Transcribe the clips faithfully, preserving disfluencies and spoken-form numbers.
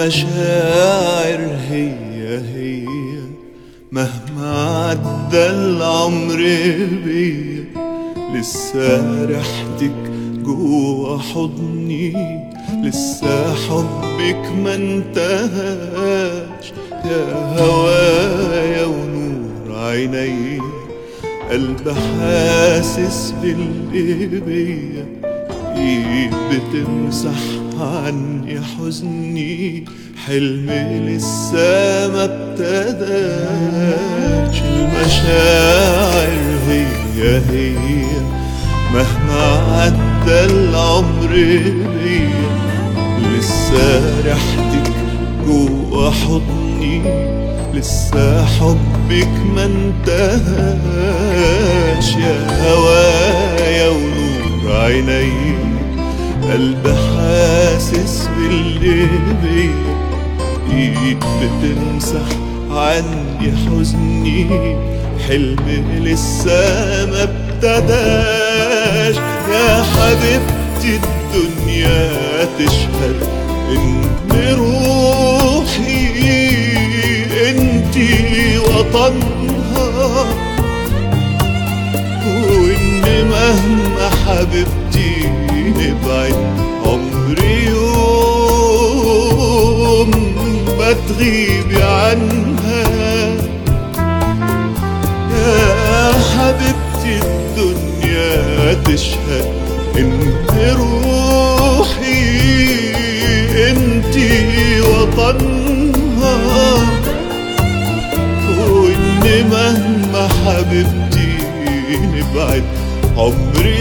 المشاعر هي هي مهما عدى العمر بيا، لسه ريحتك جوا حضني، لسه حبك ما انتهاش. يا هوايا ونور عيني، قلب حاسس باللي بيا، ايد بتمسح عني حزني، حلم لسه ما ابتداش. المشاعر هي هي مهما عدى العمر بيا، لسه ريحتك جوا حضني، لسه حبك ما انتهاش. يا هوايا ونور عيني، قلب حاسس باللي بيا، ايد بتمسح عني حزني، حلم لسه ما ابتداش. يا حبيبتي الدنيا تشهد ان روحي انتي وطنها، وان مهما حبيبتي نبعد عمري يوم ما تغيبي عنها. يا حبيبتي الدنيا تشهد ان روحي انتي وطنها، وان مهما حبيبتي نبعد عمري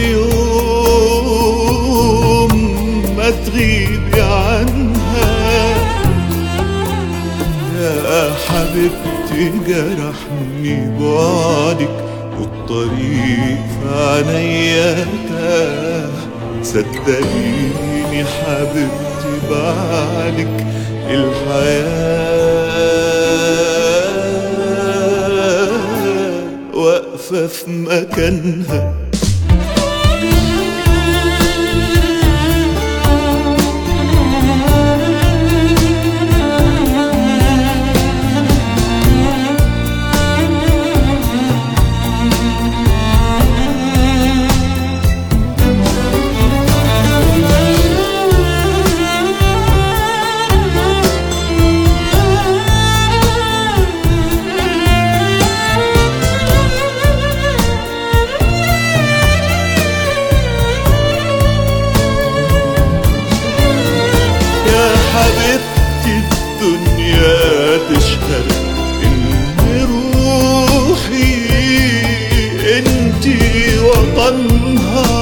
يوم ما تغيبي عنها. يا حبيبتي جرحني بعدك، والطريق في عينيا تاه. صدقيني حبيبتي بعدك الحياة واقفة في مكانها. حبيبتي الدنيا تشهد ان روحي انتي وطنها،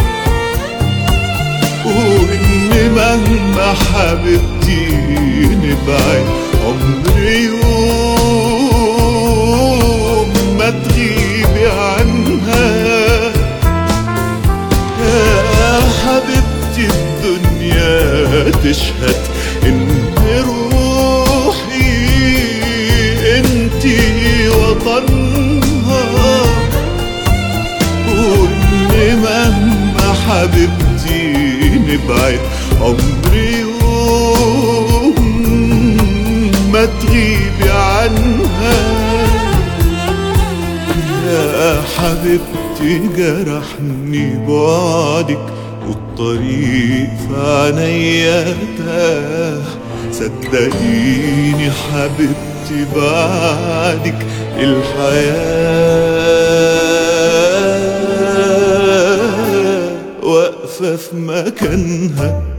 وان مهما حبيبتي نبعد عمري يوم ما تغيبي عنها. يا حبيبتي الدنيا تشهد ان روحي انتي وطنها، وان مهما حبيبتي نبعد عمري يوم ما تغيبي عنها. يا حبيبتي جرحني بعدك، والطريق في عينيا تاه. صدقيني حبيبتي بعدك الحياة واقفة في مكانها.